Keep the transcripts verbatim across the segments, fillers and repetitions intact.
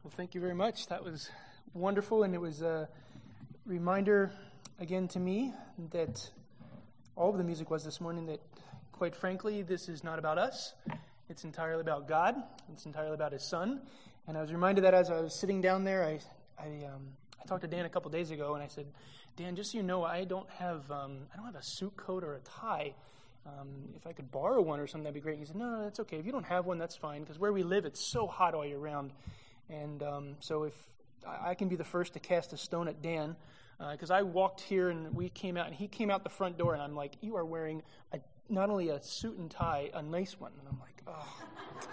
Well, thank you very much. That was wonderful, and it was a reminder again to me that all of the music was this morning that, quite frankly, this is not about us. It's entirely about God. It's entirely about His Son. And I was reminded that as I was sitting down there, I I, um, I talked to Dan a couple days ago, and I said, Dan, just so you know, I don't have um, I don't have a suit coat or a tie. Um, if I could borrow one or something, that'd be great. And he said, no, no, that's okay. If you don't have one, that's fine, because where we live, it's so hot all year round. And um, so if I, I can be the first to cast a stone at Dan, because uh, I walked here and we came out, and he came out the front door, and I'm like, you are wearing a, not only a suit and tie, a nice one. And I'm like, oh.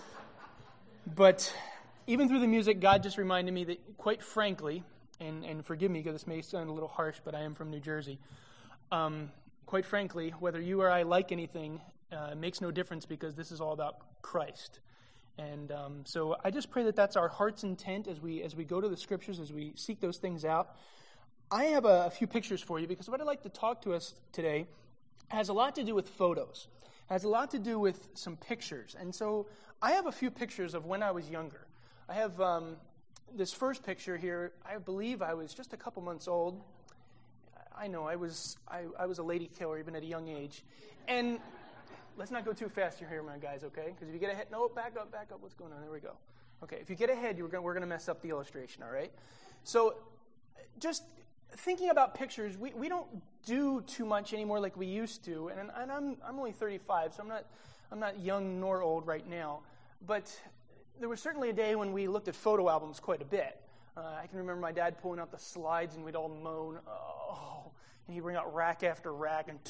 But even through the music, God just reminded me that, quite frankly, and, and forgive me because this may sound a little harsh, but I am from New Jersey. Um, quite frankly, whether you or I like anything uh, makes no difference, because this is all about Christ. And um, so I just pray that that's our heart's intent as we as we go to the Scriptures, as we seek those things out. I have a, a few pictures for you, because what I'd like to talk to us today has a lot to do with photos, has a lot to do with some pictures. And so I have a few pictures of when I was younger. I have um, this first picture here. I believe I was just a couple months old. I know I was I, I was a lady killer even at a young age. And let's not go too fast here, my guys, okay? Because if you get ahead, no, back up, back up. What's going on? There we go. Okay, if you get ahead, you're gonna, we're going to mess up the illustration, all right? So just thinking about pictures, we, we don't do too much anymore like we used to. And, and I'm I'm only thirty-five, so I'm not I'm not young nor old right now. But there was certainly a day when we looked at photo albums quite a bit. Uh, I can remember my dad pulling out the slides, and we'd all moan, oh, and he'd bring out rack after rack, and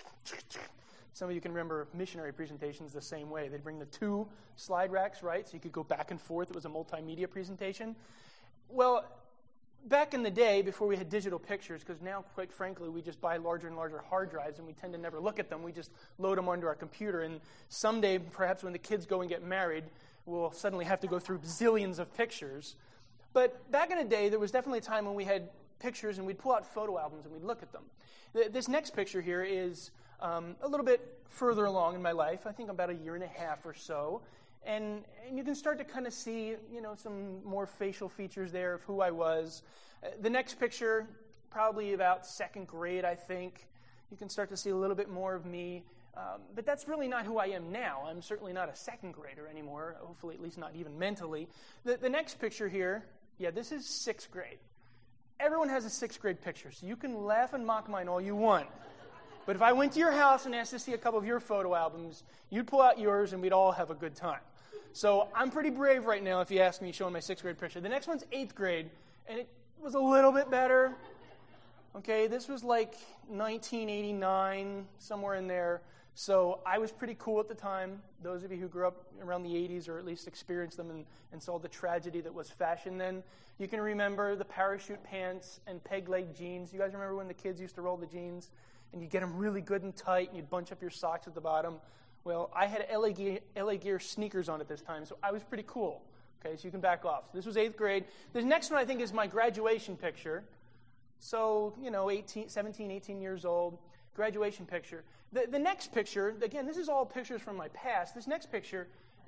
some of you can remember missionary presentations the same way. They'd bring the two slide racks, right, so you could go back and forth. It was a multimedia presentation. Well, back in the day, before we had digital pictures, because now, quite frankly, we just buy larger and larger hard drives, and we tend to never look at them. We just load them onto our computer, and someday, perhaps when the kids go and get married, we'll suddenly have to go through zillions of pictures. But back in the day, there was definitely a time when we had pictures, and we'd pull out photo albums, and we'd look at them. This next picture here is um, a little bit further along in my life. I think about a year and a half or so. And, and you can start to kind of see, you know, some more facial features there of who I was. Uh, the next picture, probably about second grade, I think. You can start to see a little bit more of me. Um, but that's really not who I am now. I'm certainly not a second grader anymore, hopefully at least not even mentally. The, the next picture here, yeah, this is sixth grade. Everyone has a sixth grade picture, so you can laugh and mock mine all you want. But if I went to your house and asked to see a couple of your photo albums, you'd pull out yours and we'd all have a good time. So I'm pretty brave right now if you ask me showing my sixth grade picture. The next one's eighth grade, and it was a little bit better. Okay, this was like nineteen eighty-nine, somewhere in there. So I was pretty cool at the time. Those of you who grew up around the eighties, or at least experienced them and, and saw the tragedy that was fashion then, you can remember the parachute pants and peg-leg jeans. You guys remember when the kids used to roll the jeans? And you'd get them really good and tight, and you'd bunch up your socks at the bottom. Well, I had L A Gear, L A Gear sneakers on at this time, so I was pretty cool. Okay, so you can back off. So this was eighth grade. The next one, I think, is my graduation picture. So, you know, eighteen, seventeen, eighteen years old, graduation picture. The, the next picture, again, this is all pictures from my past. This next picture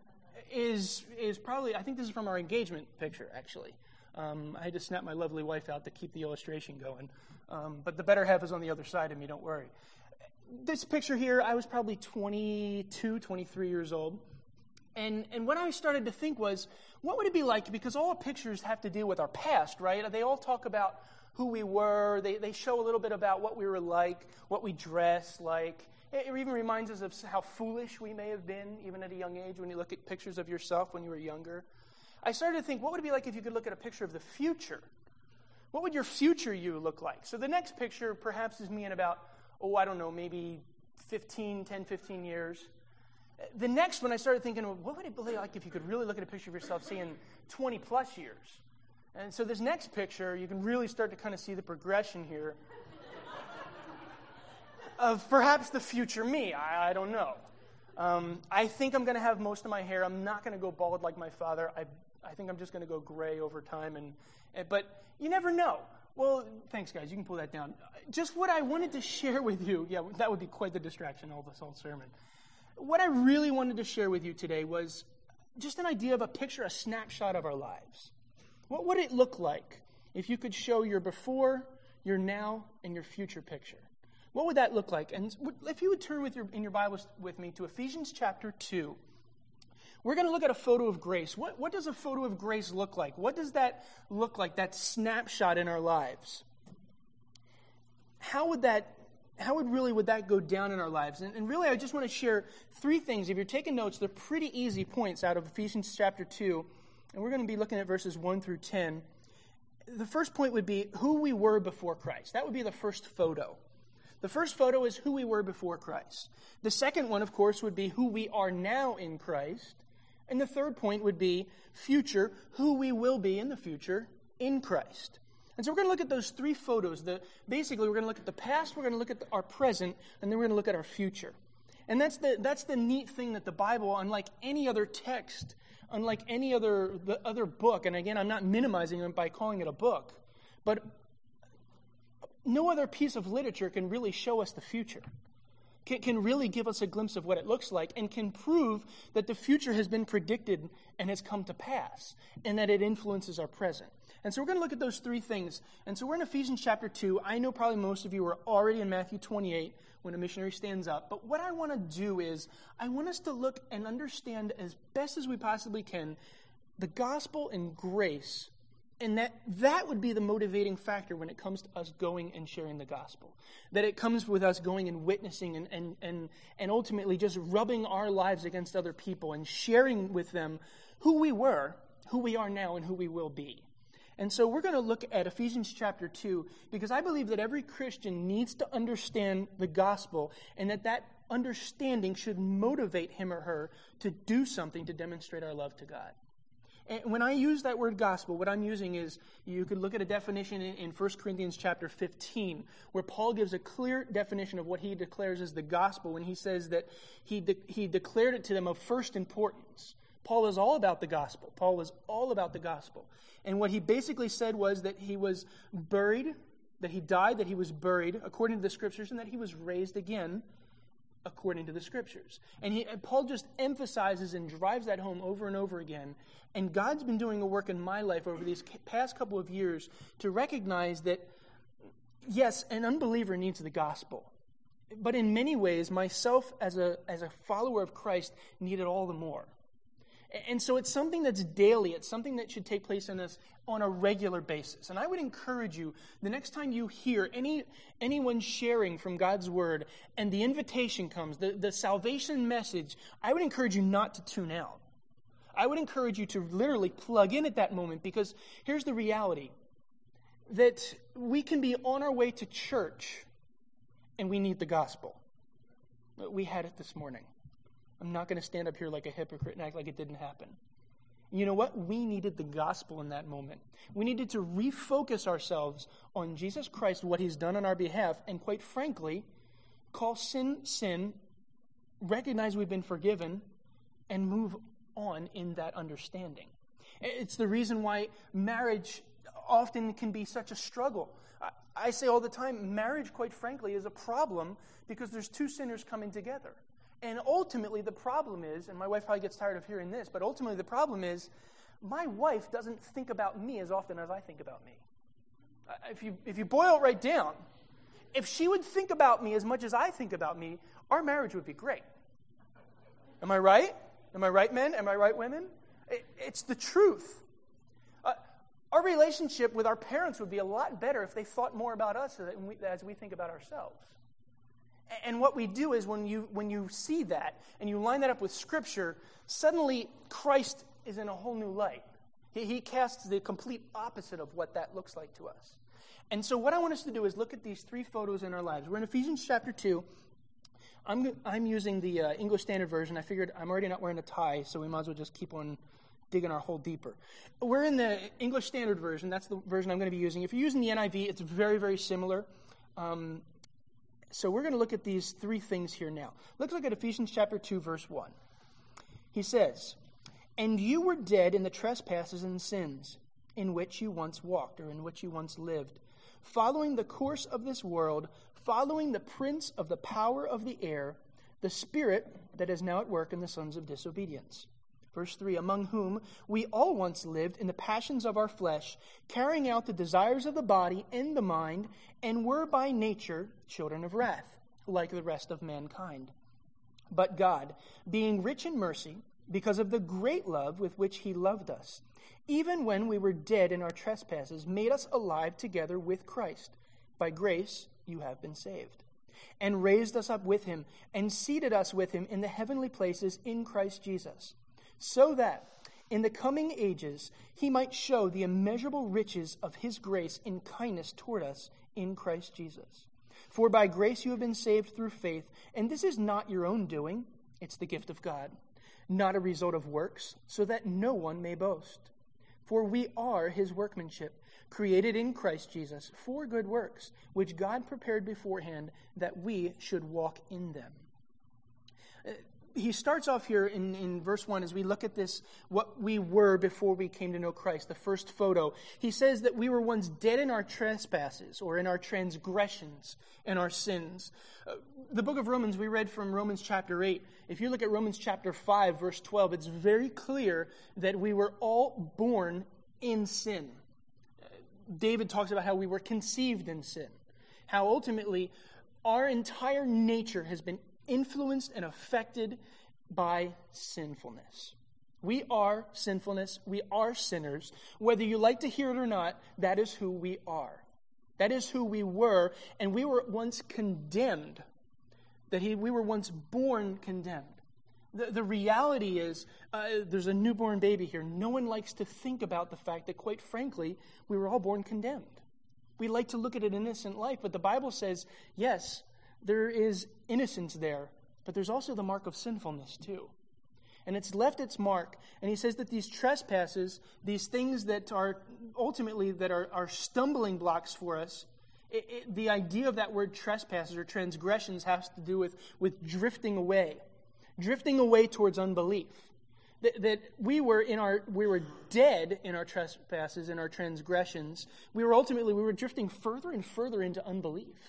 is is probably, I think this is from our engagement picture, actually. Um, I had to snap my lovely wife out to keep the illustration going. Um, but the better half is on the other side of me, don't worry. This picture here, I was probably twenty-two, twenty-three years old. And and what I started to think was, what would it be like? Because all pictures have to deal with our past, right? They all talk about who we were. They, they show a little bit about what we were like, what we dressed like. It even reminds us of how foolish we may have been, even at a young age, when you look at pictures of yourself when you were younger. I started to think, what would it be like if you could look at a picture of the future? What would your future you look like? So the next picture perhaps is me in about, oh, I don't know, maybe fifteen, ten, fifteen years. The next one, I started thinking, well, what would it be like if you could really look at a picture of yourself, say, in twenty plus years? And so this next picture, you can really start to kind of see the progression here of perhaps the future me. I, I don't know. Um, I think I'm going to have most of my hair. I'm not going to go bald like my father. I I think I'm just going to go gray over time. And, and But you never know. Well, thanks, guys. You can pull that down. Just what I wanted to share with you. Yeah, that would be quite the distraction, all this whole sermon. What I really wanted to share with you today was just an idea of a picture, a snapshot of our lives. What would it look like if you could show your before, your now, and your future picture? What would that look like? And if you would turn with your in your Bibles with me to Ephesians chapter two. We're going to look at a photo of grace. What, what does a photo of grace look like? What does that look like, that snapshot in our lives? How would that, how would really would that go down in our lives? And, and really, I just want to share three things. If you're taking notes, they're pretty easy points out of Ephesians chapter two. And we're going to be looking at verses one through ten. The first point would be who we were before Christ. That would be the first photo. The first photo is who we were before Christ. The second one, of course, would be who we are now in Christ. And the third point would be future, who we will be in the future in Christ. And so we're going to look at those three photos. The, basically, we're going to look at the past, we're going to look at the, our present, and then we're going to look at our future. And that's the that's the neat thing that the Bible, unlike any other text, unlike any other the other book, and again, I'm not minimizing it by calling it a book, but no other piece of literature can really show us the future. Can, can really give us a glimpse of what it looks like and can prove that the future has been predicted and has come to pass and that it influences our present. And so we're going to look at those three things. And so we're in Ephesians chapter two. I know probably most of you are already in Matthew twenty-eight when a missionary stands up. But what I want to do is I want us to look and understand as best as we possibly can the gospel and grace. And that that would be the motivating factor when it comes to us going and sharing the gospel. That it comes with us going and witnessing and, and, and, and ultimately just rubbing our lives against other people and sharing with them who we were, who we are now, and who we will be. And so we're going to look at Ephesians chapter two because I believe that every Christian needs to understand the gospel and that that understanding should motivate him or her to do something to demonstrate our love to God. And when I use that word gospel, what I'm using is, you could look at a definition in, in First Corinthians chapter fifteen, where Paul gives a clear definition of what he declares as the gospel when he says that he de- he declared it to them of first importance. Paul is all about the gospel. Paul was all about the gospel. And what he basically said was that he was buried, that he died, that he was buried according to the scriptures, and that he was raised again according to the scriptures. And, he, and Paul just emphasizes and drives that home over and over again. And God's been doing a work in my life over these past couple of years to recognize that, yes, an unbeliever needs the gospel. But in many ways, myself as a as a follower of Christ need it all the more. And so it's something that's daily. It's something that should take place in us on a regular basis. And I would encourage you, the next time you hear any anyone sharing from God's word and the invitation comes, the, the salvation message, I would encourage you not to tune out. I would encourage you to literally plug in at that moment because here's the reality, that we can be on our way to church and we need the gospel. We had it this morning. I'm not going to stand up here like a hypocrite and act like it didn't happen. You know what? We needed the gospel in that moment. We needed to refocus ourselves on Jesus Christ, what he's done on our behalf, and quite frankly, call sin, sin, recognize we've been forgiven, and move on in that understanding. It's the reason why marriage often can be such a struggle. I say all the time, marriage, quite frankly, is a problem because there's two sinners coming together. And ultimately, the problem is, and my wife probably gets tired of hearing this, but ultimately the problem is, my wife doesn't think about me as often as I think about me. If you if you boil it right down, if she would think about me as much as I think about me, our marriage would be great. Am I right? Am I right, men? Am I right, women? It, it's the truth. Uh, our relationship with our parents would be a lot better if they thought more about us as we think about ourselves. And what we do is when you when you see that and you line that up with Scripture, suddenly Christ is in a whole new light. He, he casts the complete opposite of what that looks like to us. And so what I want us to do is look at these three photos in our lives. We're in Ephesians chapter two. I'm I'm using the uh, English Standard Version. I figured I'm already not wearing a tie, so we might as well just keep on digging our hole deeper. We're in the English Standard Version. That's the version I'm going to be using. If you're using the N I V, it's very, very similar. Um, so we're going to look at these three things here now. Let's look at Ephesians chapter two, verse one. He says, "And you were dead in the trespasses and sins in which you once walked," or in which you once lived, "following the course of this world, following the prince of the power of the air, the spirit that is now at work in the sons of disobedience, Verse three, among whom we all once lived in the passions of our flesh, carrying out the desires of the body and the mind, and were by nature children of wrath, like the rest of mankind. But God, being rich in mercy, because of the great love with which he loved us, even when we were dead in our trespasses, made us alive together with Christ. By grace you have been saved, and raised us up with him, and seated us with him in the heavenly places in Christ Jesus, so that in the coming ages he might show the immeasurable riches of his grace in kindness toward us in Christ Jesus. For by grace you have been saved through faith, and this is not your own doing, it's the gift of God, not a result of works, so that no one may boast. For we are his workmanship, created in Christ Jesus for good works, which God prepared beforehand that we should walk in them. He starts off here in, in verse one as we look at this, what we were before we came to know Christ, the first photo. He says that we were once dead in our trespasses or in our transgressions and our sins. Uh, the book of Romans, we read from Romans chapter eight. If you look at Romans chapter five, verse twelve, it's very clear that we were all born in sin. David talks about how we were conceived in sin, how ultimately our entire nature has been influenced and affected by sinfulness. We are sinfulness. We are sinners. Whether you like to hear it or not, that is who we are. That is who we were, and we were once condemned. That he, we were once born condemned. The, the reality is, uh, there's a newborn baby here. No one likes to think about the fact that, quite frankly, we were all born condemned. We like to look at an innocent life, but the Bible says, yes, there is innocence there, but there's also the mark of sinfulness too. And it's left its mark. And he says that these trespasses, these things that are ultimately that are, are stumbling blocks for us, it, it, the idea of that word trespasses or transgressions has to do with, with drifting away, drifting away towards unbelief. That, that we were in our we were dead in our trespasses, in our transgressions. We were ultimately we were drifting further and further into unbelief.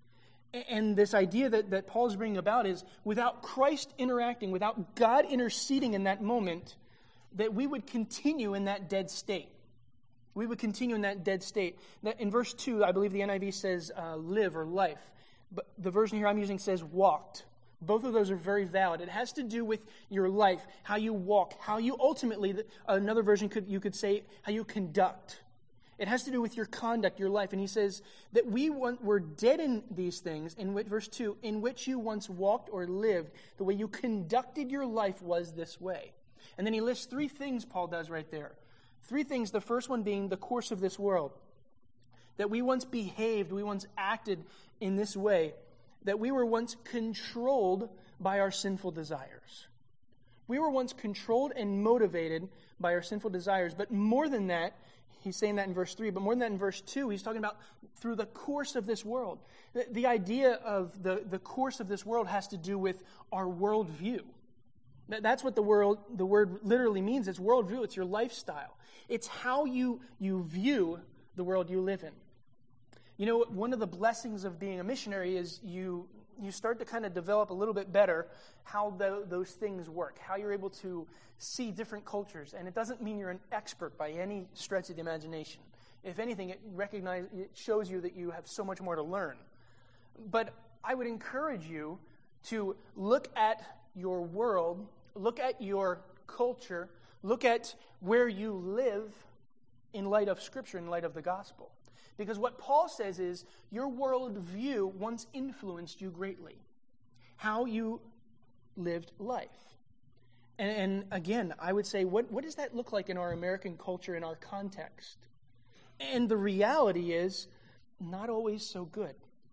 And this idea that, that Paul is bringing about is without Christ interacting, without God interceding in that moment, that we would continue in that dead state. We would continue in that dead state. That in verse two, I believe the N I V says uh, live or life. But the version here I'm using says walked. Both of those are very valid. It has to do with your life, how you walk, how you ultimately, another version could you could say how you conduct. It has to do with your conduct, your life. And he says that we were dead in these things, in which, verse two, in which you once walked or lived. The way you conducted your life was this way. And then he lists three things Paul does right there. Three things, the first one being the course of this world. That we once behaved, we once acted in this way. That we were once controlled by our sinful desires. We were once controlled and motivated by our sinful desires. But more than that, he's saying that in verse three, but more than that in verse two, he's talking about through the course of this world. The, the idea of the, the course of this world has to do with our worldview. That's what the world, the word literally means. It's worldview. It's your lifestyle. It's how you, you view the world you live in. You know, one of the blessings of being a missionary is you you start to kind of develop a little bit better how the, those things work, how you're able to see different cultures. And it doesn't mean you're an expert by any stretch of the imagination. If anything, it recognize, it shows you that you have so much more to learn. But I would encourage you to look at your world, look at your culture, look at where you live in light of Scripture, in light of the gospel. Because what Paul says is, your worldview once influenced you greatly. How you lived life. And, and again, I would say, what, what does that look like in our American culture, in our context? And the reality is, not always so good.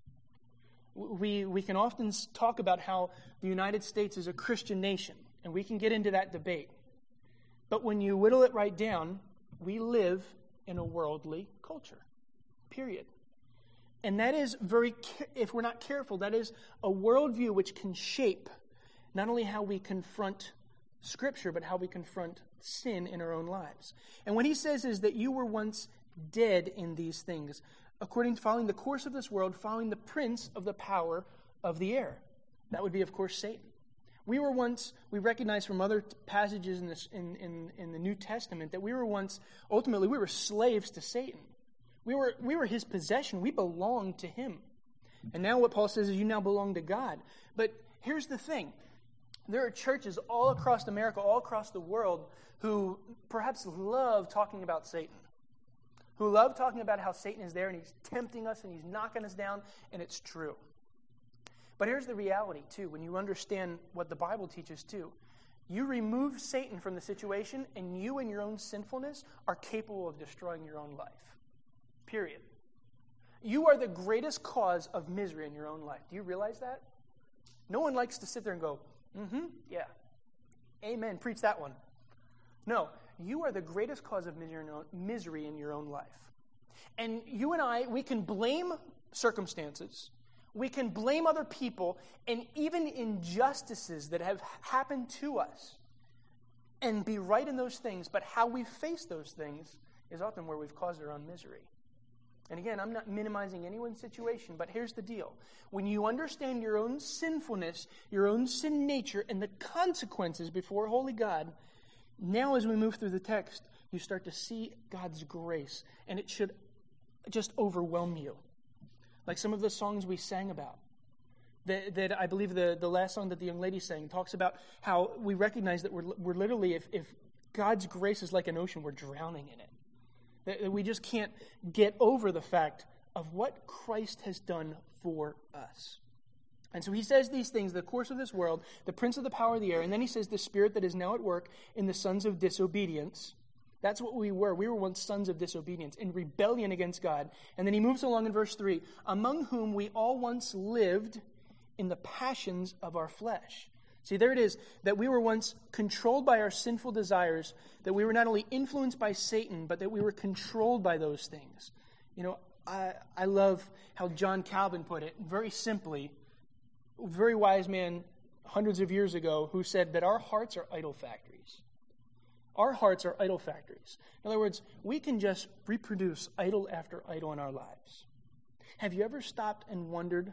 We, we can often talk about how the United States is a Christian nation, and we can get into that debate. But when you whittle it right down, we live in a worldly culture. Period. And that is very, if we're not careful, that is a worldview which can shape not only how we confront Scripture, but how we confront sin in our own lives. And what he says is that you were once dead in these things, according to following the course of this world, following the prince of the power of the air. That would be, of course, Satan. We were once, we recognize from other passages in, this, in, in, in the New Testament that we were once, ultimately, we were slaves to Satan. We were, we were his possession. We belonged to him. And now what Paul says is you now belong to God. But here's the thing. There are churches all across America, all across the world, who perhaps love talking about Satan. Who love talking about how Satan is there and he's tempting us and he's knocking us down, and it's true. But here's the reality, too, when you understand what the Bible teaches, too. You remove Satan from the situation, and you in your own sinfulness are capable of destroying your own life. Period. You are the greatest cause of misery in your own life. Do you realize that? No one likes to sit there and go, mm-hmm, yeah. Amen. Preach that one. No, you are the greatest cause of misery in your own, misery in your own life. And you and I, we can blame circumstances. We can blame other people and even injustices that have happened to us and be right in those things, but how we face those things is often where we've caused our own misery. And again, I'm not minimizing anyone's situation, but here's the deal. When you understand your own sinfulness, your own sin nature, and the consequences before holy God, now as we move through the text, you start to see God's grace, and it should just overwhelm you. Like some of the songs we sang about. That, that I believe the, the last song that the young lady sang talks about how we recognize that we're, we're literally, if, if God's grace is like an ocean, we're drowning in it. That, that we just can't get over the fact of what Christ has done for us. And so he says these things, the course of this world, the prince of the power of the air, and then he says the spirit that is now at work in the sons of disobedience. That's what we were. We were once sons of disobedience, in rebellion against God. And then he moves along in verse three, among whom we all once lived in the passions of our flesh. See, there it is, that we were once controlled by our sinful desires, that we were not only influenced by Satan, but that we were controlled by those things. You know, I, I love how John Calvin put it, very simply, a very wise man hundreds of years ago, who said that our hearts are idol factories. Our hearts are idol factories. In other words, we can just reproduce idol after idol in our lives. Have you ever stopped and wondered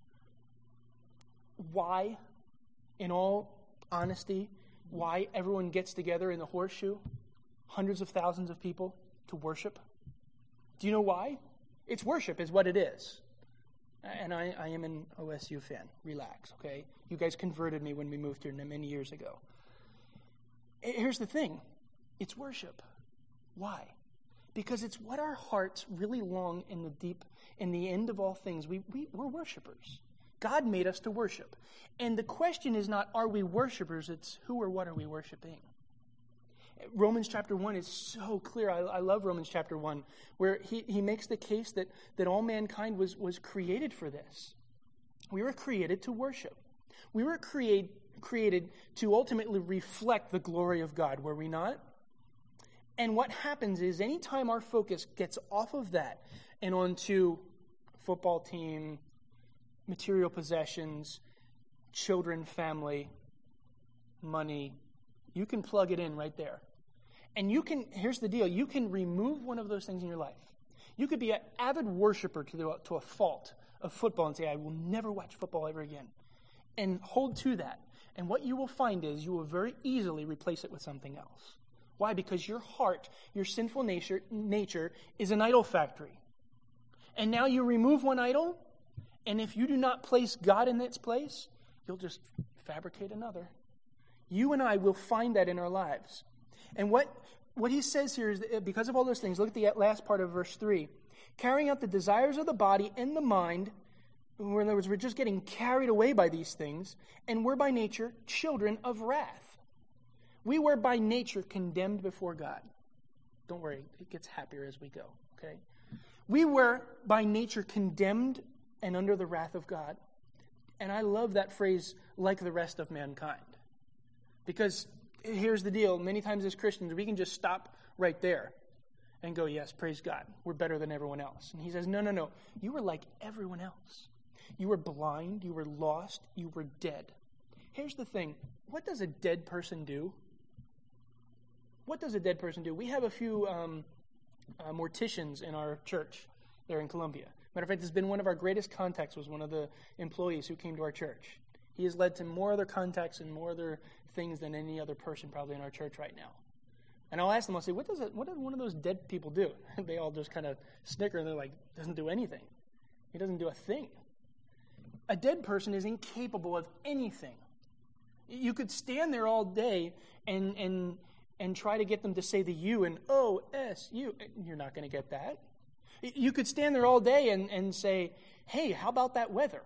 why, in all honesty, why everyone gets together in the horseshoe, hundreds of thousands of people, to worship? Do you know why? It's worship is what it is. And I, I am an O S U fan. Relax, okay? You guys converted me when we moved here many years ago. Here's the thing. It's worship. Why? Because it's what our hearts really long in the deep, in the end of all things. We, we, we're worshipers. God made us to worship. And the question is not, are we worshipers? It's who or what are we worshiping? Romans chapter one is so clear. I, I love Romans chapter one, where he, he makes the case that, that all mankind was, was created for this. We were created to worship. We were create, created to ultimately reflect the glory of God, were we not? And what happens is anytime our focus gets off of that and onto football team, material possessions, children, family, money, you can plug it in right there. And you can, here's the deal, you can remove one of those things in your life. You could be an avid worshiper to, the, to a fault of football and say, I will never watch football ever again. And hold to that. And what you will find is you will very easily replace it with something else. Why? Because your heart, your sinful nature, nature is an idol factory. And now you remove one idol, and if you do not place God in its place, you'll just fabricate another. You and I will find that in our lives. And what, what he says here is that because of all those things, look at the last part of verse three. Carrying out the desires of the body and the mind, in other words, we're just getting carried away by these things, and we're by nature children of wrath. We were by nature condemned before God. Don't worry, it gets happier as we go, okay? We were by nature condemned and under the wrath of God. And I love that phrase, like the rest of mankind. Because here's the deal, many times as Christians, we can just stop right there and go, yes, praise God, we're better than everyone else. And he says, no, no, no, you were like everyone else. You were blind, you were lost, you were dead. Here's the thing, what does a dead person do? What does a dead person do? We have a few um, uh, morticians in our church there in Columbia. Matter of fact, it's been one of our greatest contacts was one of the employees who came to our church. He has led to more other contacts and more other things than any other person probably in our church right now. And I'll ask them, I'll say, what does it, what does one of those dead people do? And they all just kind of snicker and they're like, doesn't do anything. He doesn't do a thing. A dead person is incapable of anything. You could stand there all day and and and try to get them to say the U and O S U. You're not going to get that. You could stand there all day and, and say, hey, how about that weather?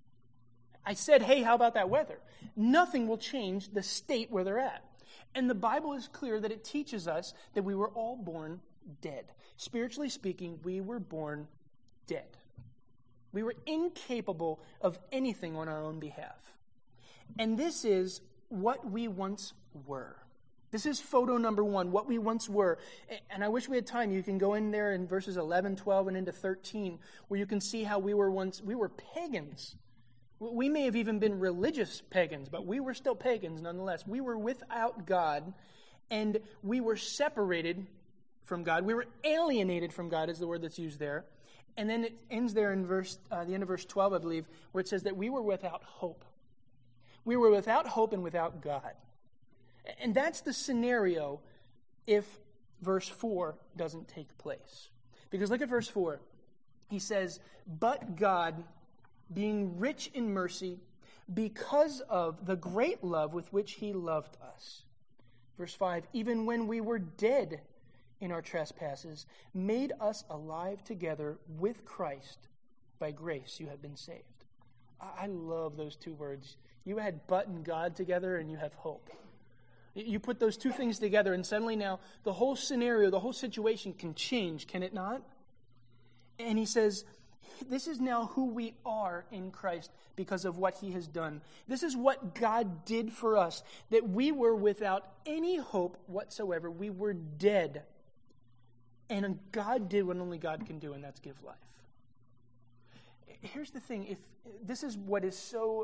I said, hey, how about that weather? Nothing will change the state where they're at. And the Bible is clear that it teaches us that we were all born dead. Spiritually speaking, we were born dead. We were incapable of anything on our own behalf. And this is what we once were. This is photo number one, what we once were. And I wish we had time. You can go in there in verses eleven, twelve, and into thirteen, where you can see how we were once, we were pagans. We may have even been religious pagans, but we were still pagans nonetheless. We were without God, and we were separated from God. We were alienated from God is the word that's used there. And then it ends there in verse, uh, the end of verse twelve, I believe, where it says that we were without hope. We were without hope and without God. And that's the scenario if verse four doesn't take place. Because look at verse four. He says, but God, being rich in mercy, because of the great love with which he loved us. Verse five, even when we were dead in our trespasses, made us alive together with Christ. By grace you have been saved. I love those two words. You had but and God together and you have hope. You put those two things together and suddenly now the whole scenario, the whole situation can change, can it not? And he says, this is now who we are in Christ because of what he has done. This is what God did for us, that we were without any hope whatsoever. We were dead. And God did what only God can do, and that's give life. Here's the thing. If this is what is so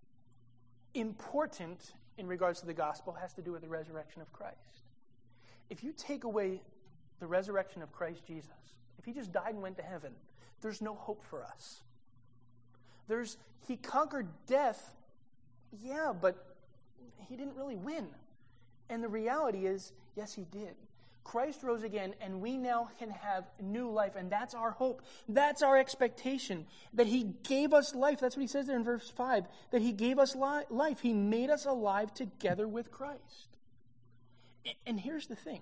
important in regards to the gospel, has to do with the resurrection of Christ. If you take away the resurrection of Christ Jesus, if he just died and went to heaven, there's no hope for us. There's he conquered death, yeah, but he didn't really win. And the reality is, yes, he did. Christ rose again, and we now can have new life, and that's our hope. That's our expectation, that he gave us life. That's what he says there in verse five, that he gave us li- life. He made us alive together with Christ. And here's the thing.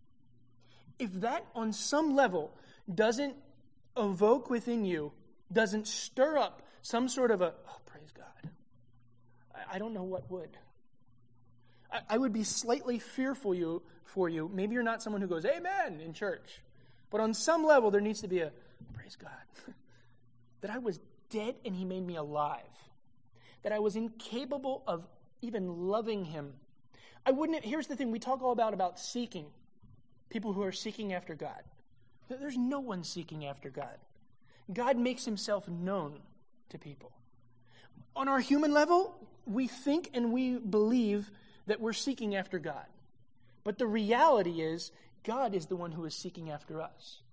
If that on some level doesn't evoke within you, doesn't stir up some sort of a, oh, praise God, I, I don't know what would. I, I would be slightly fearful you for you. Maybe you're not someone who goes, amen, in church. But on some level, there needs to be a, praise God, that I was dead and he made me alive. That I was incapable of even loving him. I wouldn't, here's the thing, we talk all about, about seeking. People who are seeking after God. There's no one seeking after God. God makes himself known to people. On our human level, we think and we believe that we're seeking after God. But the reality is, God is the one who is seeking after us.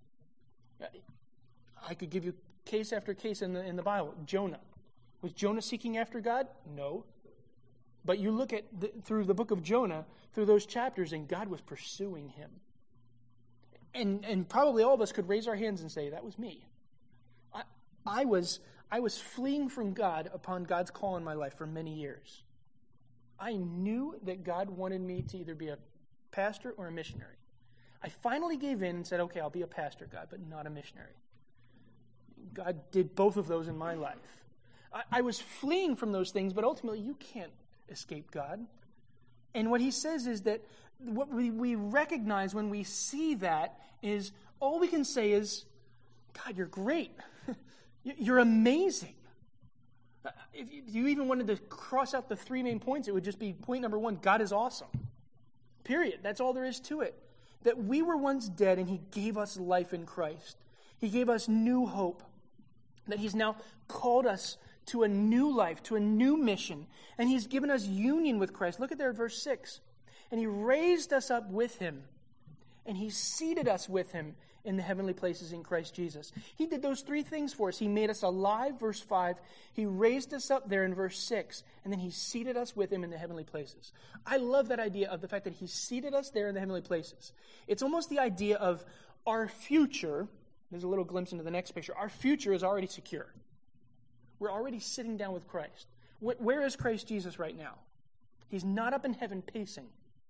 I could give you case after case in the, in the Bible. Jonah. Was Jonah seeking after God? No. But you look at the, through the book of Jonah, through those chapters, and God was pursuing him. And and probably all of us could raise our hands and say, that was me. I, I was I was fleeing from God upon God's call in my life for many years. I knew that God wanted me to either be a pastor or a missionary. I finally gave in and said, okay, I'll be a pastor, God, but not a missionary. God did both of those in my life. I, I was fleeing from those things, but ultimately you can't escape God. And what he says is that what we, we recognize when we see that is all we can say is, God, you're great. You're amazing. If you even wanted to cross out the three main points, it would just be point number one, God is awesome. Period. That's all there is to it. That we were once dead and he gave us life in Christ. He gave us new hope. That he's now called us to a new life, to a new mission. And he's given us union with Christ. Look at there at verse six. And he raised us up with him and He seated us with Him in the heavenly places in Christ Jesus. He did those three things for us. He made us alive, verse five. He raised us up there in verse six. And then He seated us with Him in the heavenly places. I love that idea of the fact that He seated us there in the heavenly places. It's almost the idea of our future. There's a little glimpse into the next picture. Our future is already secure. We're already sitting down with Christ. Where is Christ Jesus right now? He's not up in heaven pacing.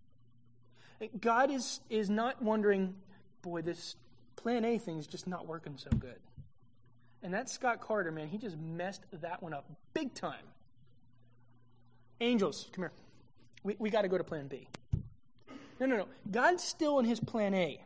God is, is not wondering, boy, this plan A thing is just not working so good. And that Scott Carter, man, he just messed that one up big time. Angels, come here. We, we got to go to plan B. No, no, no. God's still in His plan A.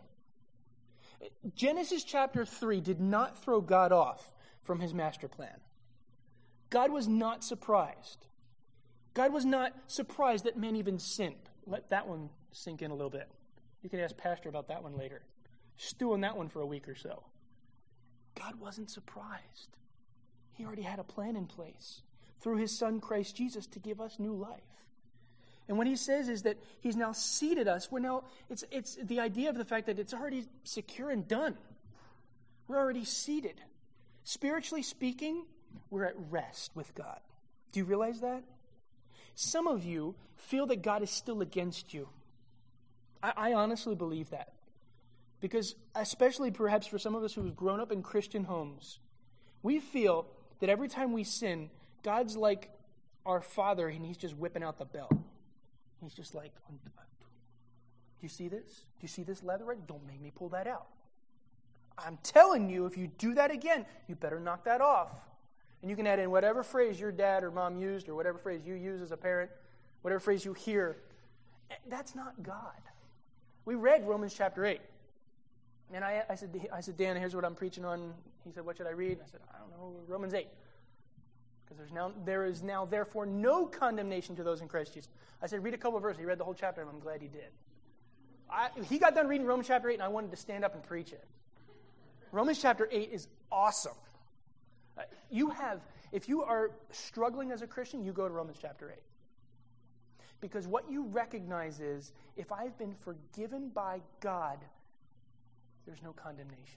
Genesis chapter three did not throw God off from His master plan. God was not surprised. God was not surprised that man even sinned. Let that one sink in a little bit. You can ask Pastor about that one later. Stew on that one for a week or so. God wasn't surprised. He already had a plan in place through His Son Christ Jesus to give us new life. And what He says is that He's now seated us. We're now, it's, it's the idea of the fact that it's already secure and done. We're already seated. Spiritually speaking, we're at rest with God. Do you realize that? Some of you feel that God is still against you. I, I honestly believe that. Because especially perhaps for some of us who've grown up in Christian homes, we feel that every time we sin, God's like our Father and He's just whipping out the belt. He's just like, do you see this? Do you see this leather? Don't make me pull that out. I'm telling you, if you do that again, you better knock that off. And you can add in whatever phrase your dad or mom used or whatever phrase you use as a parent, whatever phrase you hear. That's not God. We read Romans chapter eight. And I, I said, I said, Dan, here's what I'm preaching on. He said, what should I read? I said, I don't know, Romans eight. Because there's now there is now therefore no condemnation to those in Christ Jesus. I said, read a couple of verses. He read the whole chapter, and I'm glad he did. I, he got done reading Romans chapter eight, and I wanted to stand up and preach it. Romans chapter eight is awesome. Uh, you have, if you are struggling as a Christian, you go to Romans chapter eight. Because what you recognize is, if I've been forgiven by God, there's no condemnation.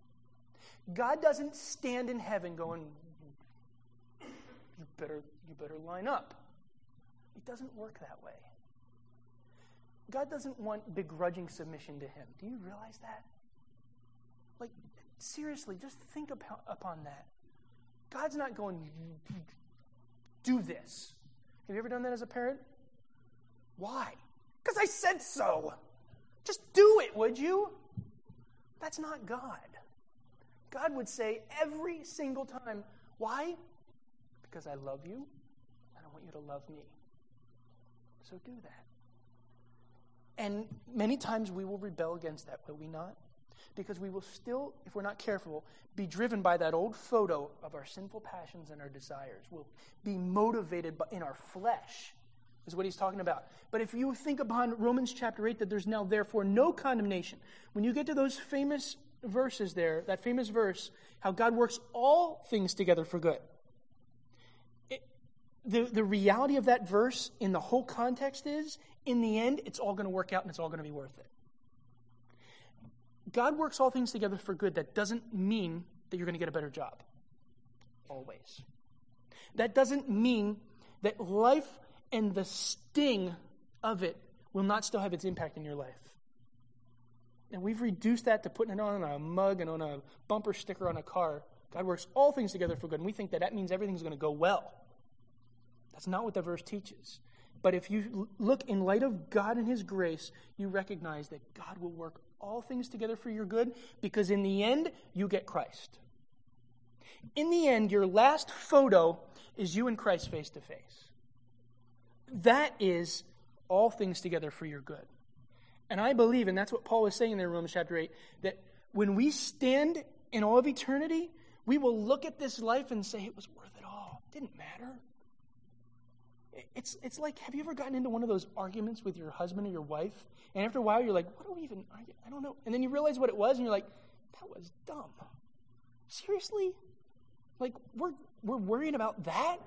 God doesn't stand in heaven going, you better, you better line up. It doesn't work that way. God doesn't want begrudging submission to Him. Do you realize that? Like, seriously, just think upon, upon that. God's not going, do this. Have you ever done that as a parent? Why? Because I said so. Just do it, would you? That's not God. God would say every single time, why? Because I love you, and I want you to love me. So do that. And many times we will rebel against that, will we not? Because we will still, if we're not careful, be driven by that old photo of our sinful passions and our desires. We'll be motivated in our flesh, is what he's talking about. But if you think upon Romans chapter eight, that there's now therefore no condemnation, when you get to those famous verses there, that famous verse, how God works all things together for good. It, the, the reality of that verse in the whole context is, in the end, it's all going to work out and it's all going to be worth it. God works all things together for good. That doesn't mean that you're going to get a better job. Always. That doesn't mean that life and the sting of it will not still have its impact in your life. And we've reduced that to putting it on a mug and on a bumper sticker on a car. God works all things together for good. And we think that that means everything's going to go well. That's not what the verse teaches. But if you look in light of God and His grace, you recognize that God will work all things together for your good, because in the end, you get Christ. In the end, your last photo is you and Christ face to face. That is all things together for your good. And I believe, and that's what Paul is saying there in Romans chapter eight, that when we stand in all of eternity, we will look at this life and say, it was worth it all. It didn't matter. It's it's like, have you ever gotten into one of those arguments with your husband or your wife? And after a while, you're like, what do we even argue? I don't know. And then you realize what it was, and you're like, that was dumb. Seriously? Like, we're we're worried about that?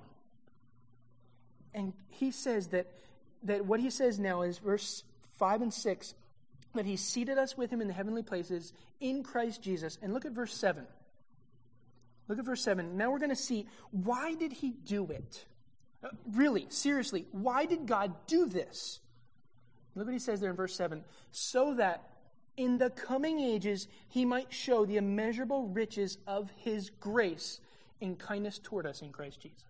And he says that that what he says now is verse five and six, that he seated us with him in the heavenly places in Christ Jesus. And look at verse seven. Look at verse seven. Now we're going to see, why did he do it? Uh, really, seriously, why did God do this? Look what he says there in verse seven. So that in the coming ages he might show the immeasurable riches of his grace in kindness toward us in Christ Jesus.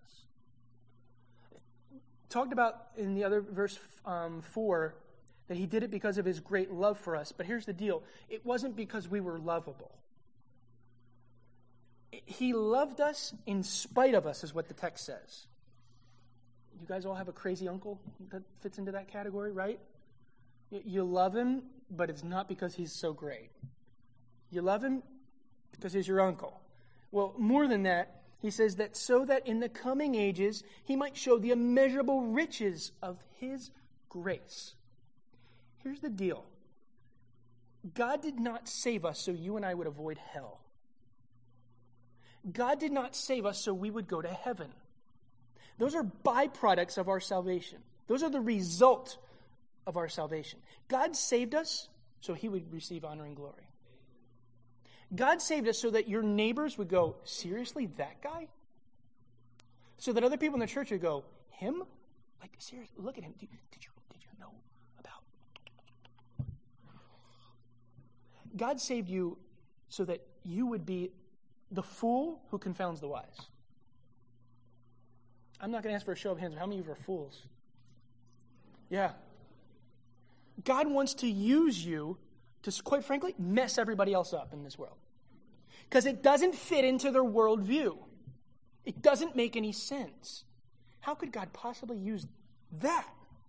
Talked about in the other verse um, four that he did it because of his great love for us. But here's the deal. It wasn't because we were lovable. He loved us in spite of us, is what the text says. You guys all have a crazy uncle that fits into that category, right? You love him, but it's not because he's so great. You love him because he's your uncle. Well, more than that, he says that so that in the coming ages he might show the immeasurable riches of his grace. Here's the deal. God did not save us so you and I would avoid hell. God did not save us so we would go to heaven. Those are byproducts of our salvation. Those are the result of our salvation. God saved us so he would receive honor and glory. God saved us so that your neighbors would go, seriously, that guy? So that other people in the church would go, him? Like, seriously, look at him. Did, did you did you know about? God saved you so that you would be the fool who confounds the wise. I'm not going to ask for a show of hands. How many of you are fools? Yeah. God wants to use you to, quite frankly, mess everybody else up in this world. Because it doesn't fit into their worldview. It doesn't make any sense. How could God possibly use that?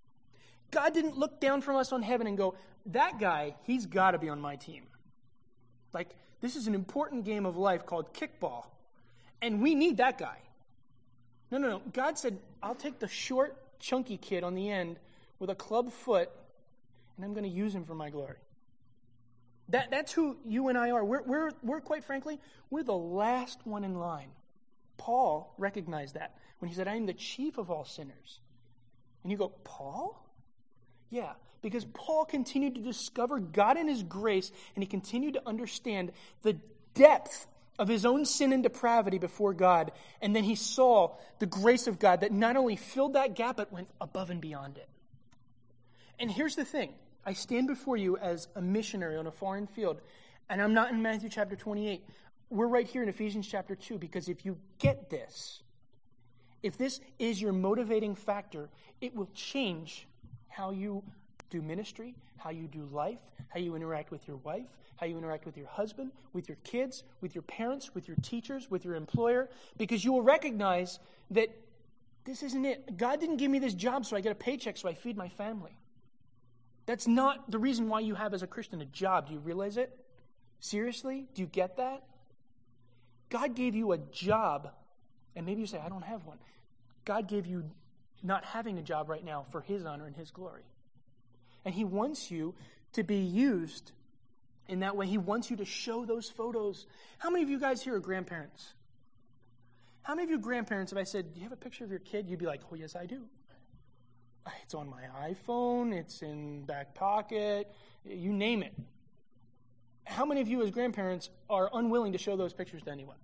God didn't look down from us on heaven and go, that guy, he's got to be on my team. Like, this is an important game of life called kickball. And we need that guy. No, no, no. God said, I'll take the short, chunky kid on the end with a club foot, and I'm going to use him for my glory. That, that's who you and I are. We're, we're, we're, quite frankly, we're the last one in line. Paul recognized that when he said, I am the chief of all sinners. And you go, Paul? Yeah, because Paul continued to discover God in his grace, and he continued to understand the depth of his own sin and depravity before God. And then he saw the grace of God that not only filled that gap, but went above and beyond it. And here's the thing. I stand before you as a missionary on a foreign field, and I'm not in Matthew chapter twenty-eight. We're right here in Ephesians chapter two, because if you get this, if this is your motivating factor, it will change how you do ministry, how you do life, how you interact with your wife, how you interact with your husband, with your kids, with your parents, with your teachers, with your employer, because you will recognize that this isn't it. God didn't give me this job so I get a paycheck so I feed my family. That's not the reason why you have as a Christian a job. Do you realize it? Seriously? Do you get that? God gave you a job, and maybe you say, I don't have one. God gave you not having a job right now for his honor and his glory. And he wants you to be used in that way. He wants you to show those photos. How many of you guys here are grandparents? How many of you grandparents, if I said, do you have a picture of your kid? You'd be like, oh, yes, I do. It's on my iPhone. It's in back pocket. You name it. How many of you as grandparents are unwilling to show those pictures to anyone?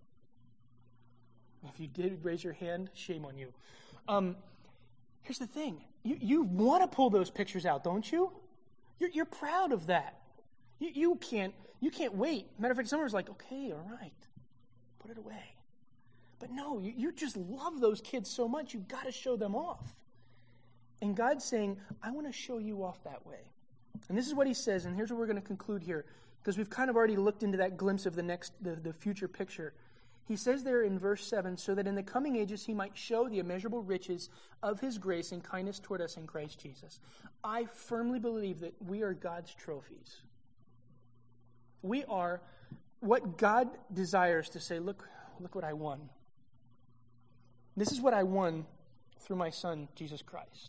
If you did raise your hand, shame on you. Um, here's the thing. You, you want to pull those pictures out, don't you? You're, you're proud of that. You, you can't you can't wait. Matter of fact, someone's like, okay, all right, put it away. But no, you, you just love those kids so much, you've got to show them off. And God's saying, I want to show you off that way. And this is what he says, and here's what we're going to conclude here, because we've kind of already looked into that glimpse of the next, the, the future picture. He says there in verse seven, so that in the coming ages he might show the immeasurable riches of his grace and kindness toward us in Christ Jesus. I firmly believe that we are God's trophies. We are what God desires to say, look, look what I won. This is what I won through my son, Jesus Christ.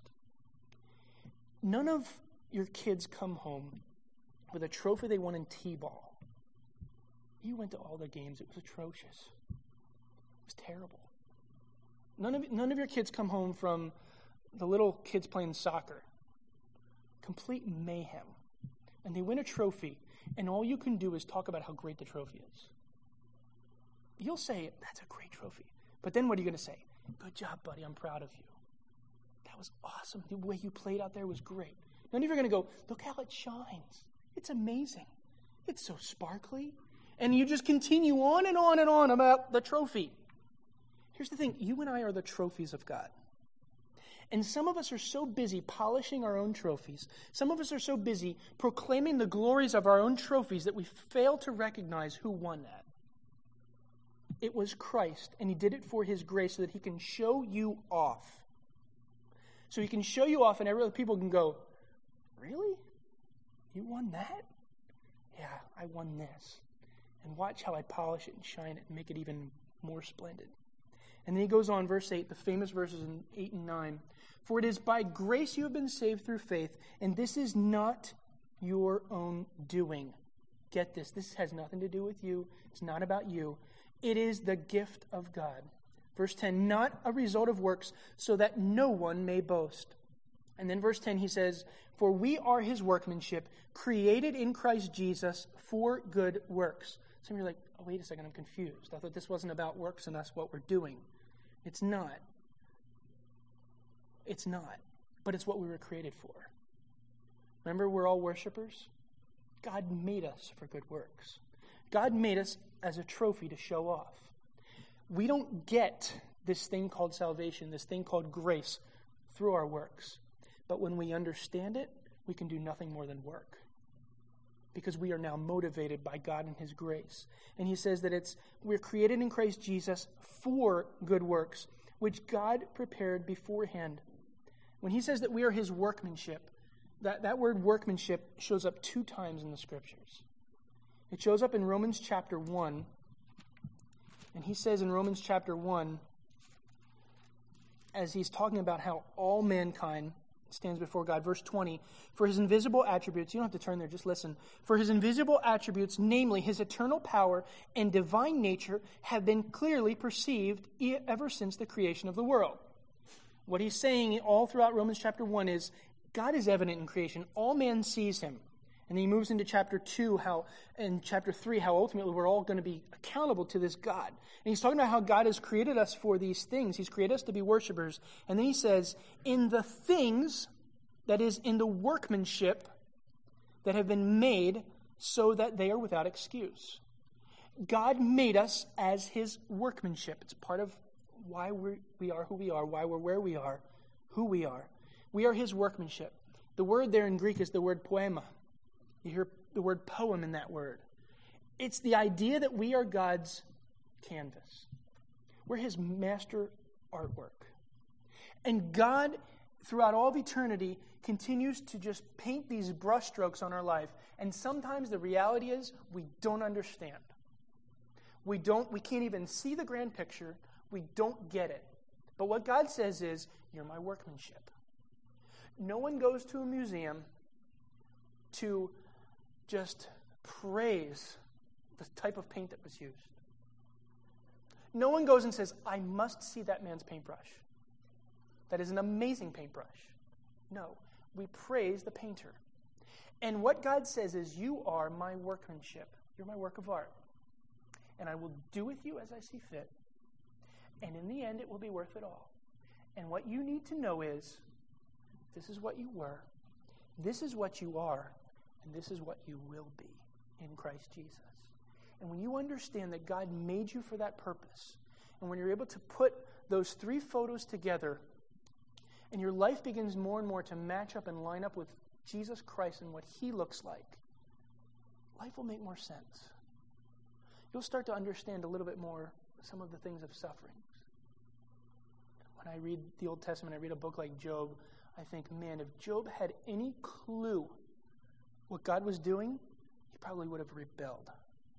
None of your kids come home with a trophy they won in T-ball. You went to all the games. It was atrocious. It was terrible. None of none of your kids come home from the little kids playing soccer. Complete mayhem. and they win a trophy, and all you can do is talk about how great the trophy is. You'll say, that's a great trophy. But then what are you going to say? Good job, buddy. I'm proud of you. That was awesome. The way you played out there was great. None of you are going to go, look how it shines. It's amazing. It's so sparkly. And you just continue on and on and on about the trophy. Here's the thing. You and I are the trophies of God. And some of us are so busy polishing our own trophies. Some of us are so busy proclaiming the glories of our own trophies that we fail to recognize who won that. It was Christ, and he did it for his grace so that he can show you off. So he can show you off, and every other people can go, really? You won that? Yeah, I won this. And watch how I polish it and shine it and make it even more splendid. And then he goes on, verse eight, the famous verses in eight and nine. For it is by grace you have been saved through faith, and this is not your own doing. Get this, this has nothing to do with you. It's not about you. It is the gift of God. Verse ten, not a result of works, so that no one may boast. And then verse ten, he says, for we are his workmanship, created in Christ Jesus for good works. Some of you are like, oh, wait a second, I'm confused. I thought this wasn't about works and us, what we're doing. It's not. It's not. But it's what we were created for. Remember, we're all worshipers? God made us for good works. God made us as a trophy to show off. We don't get this thing called salvation, this thing called grace, through our works. But when we understand it, we can do nothing more than work. Because we are now motivated by God and his grace. And he says that it's we're created in Christ Jesus for good works, which God prepared beforehand. When he says that we are his workmanship, that, that word workmanship shows up two times in the scriptures. It shows up in Romans chapter one. And he says in Romans chapter one, as he's talking about how all mankind stands before God, verse twenty, for his invisible attributes, you don't have to turn there, just listen. For his invisible attributes, namely his eternal power and divine nature, have been clearly perceived ever since the creation of the world. What he's saying all throughout Romans chapter one is, God is evident in creation. All man sees him. And then he moves into chapter two, how, and chapter three, how ultimately we're all going to be accountable to this God. And he's talking about how God has created us for these things. He's created us to be worshipers. And then he says, in the things, that is, in the workmanship that have been made so that they are without excuse. God made us as his workmanship. It's part of why we're, we are who we are, why we're where we are, who we are. We are his workmanship. The word there in Greek is the word poema. You hear the word poem in that word. It's the idea that we are God's canvas. We're his master artwork. And God, throughout all of eternity, continues to just paint these brushstrokes on our life. And sometimes the reality is we don't understand. We don't, we can't even see the grand picture. We don't get it. But what God says is, you're my workmanship. No one goes to a museum to just praise the type of paint that was used. No one goes and says, I must see that man's paintbrush. That is an amazing paintbrush. No, we praise the painter. And what God says is, you are my workmanship. You're my work of art. And I will do with you as I see fit. And in the end, it will be worth it all. And what you need to know is, this is what you were, this is what you are, and this is what you will be in Christ Jesus. And when you understand that God made you for that purpose, and when you're able to put those three photos together, and your life begins more and more to match up and line up with Jesus Christ and what he looks like, life will make more sense. You'll start to understand a little bit more some of the things of suffering. When I read the Old Testament, I read a book like Job, I think, man, if Job had any clue what God was doing, he probably would have rebelled.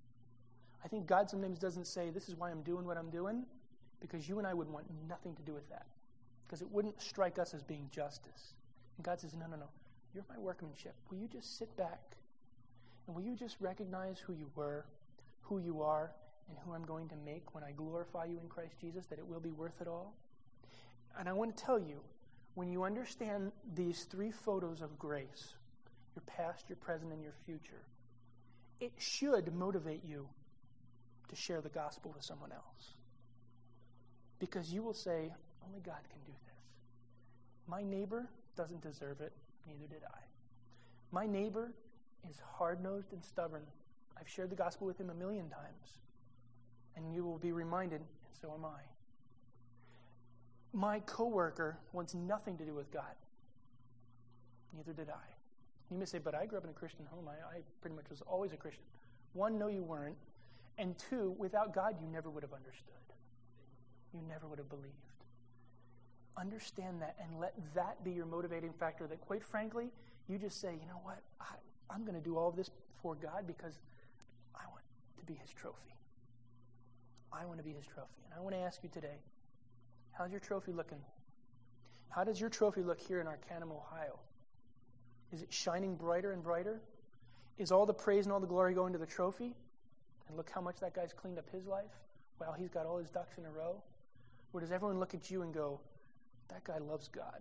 I think God sometimes doesn't say, this is why I'm doing what I'm doing, because you and I would want nothing to do with that. Because it wouldn't strike us as being justice. And God says, no, no, no. You're my workmanship. Will you just sit back? And will you just recognize who you were, who you are, and who I'm going to make when I glorify you in Christ Jesus, that it will be worth it all? And I want to tell you, when you understand these three photos of grace, your past, your present, and your future. It should motivate you to share the gospel with someone else. Because you will say, only God can do this. My neighbor doesn't deserve it, neither did I. My neighbor is hard-nosed and stubborn. I've shared the gospel with him a million times. And you will be reminded, and so am I. My coworker wants nothing to do with God. Neither did I. You may say, but I grew up in a Christian home. I, I pretty much was always a Christian. One, no, you weren't. And two, without God, you never would have understood. You never would have believed. Understand that and let that be your motivating factor, that quite frankly, you just say, you know what, I, I'm going to do all of this for God because I want to be his trophy. I want to be his trophy. And I want to ask you today, how's your trophy looking? How does your trophy look here in Arcanum, Ohio? Is it shining brighter and brighter? Is all the praise and all the glory going to the trophy? And look how much that guy's cleaned up his life. Wow, he's got all his ducks in a row. Or does everyone look at you and go, that guy loves God,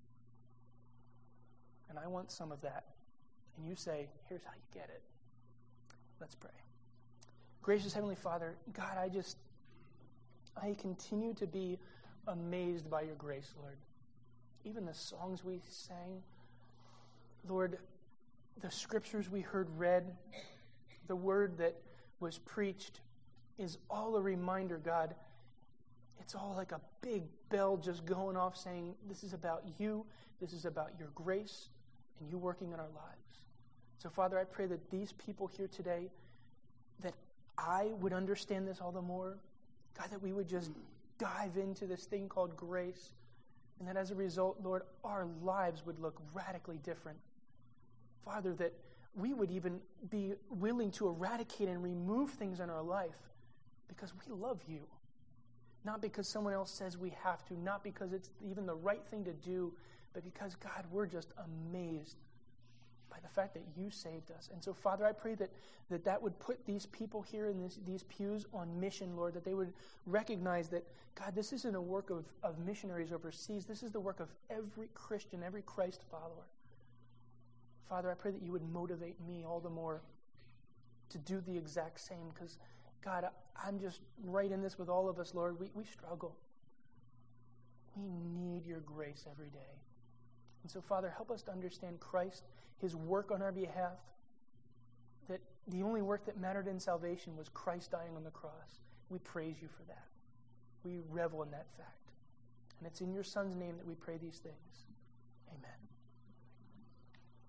and I want some of that? And you say, here's how you get it. Let's pray. Gracious Heavenly Father, God, I just, I continue to be amazed by your grace, Lord. Even the songs we sang, Lord, the scriptures we heard read, the word that was preached is all a reminder, God. It's all like a big bell just going off saying, this is about you, this is about your grace, and you working in our lives. So, Father, I pray that these people here today, that I would understand this all the more. God, that we would just dive into this thing called grace, and that as a result, Lord, our lives would look radically different. Father, that we would even be willing to eradicate and remove things in our life because we love you. Not because someone else says we have to, not because it's even the right thing to do, but because, God, we're just amazed by the fact that you saved us. And so, Father, I pray that that, that would put these people here in this, these pews on mission, Lord, that they would recognize that, God, this isn't a work of, of missionaries overseas. This is the work of every Christian, every Christ follower. Father, I pray that you would motivate me all the more to do the exact same, because, God, I'm just right in this with all of us, Lord. We, we struggle. We need your grace every day. And so, Father, help us to understand Christ, his work on our behalf, that the only work that mattered in salvation was Christ dying on the cross. We praise you for that. We revel in that fact. And it's in your Son's name that we pray these things. Amen.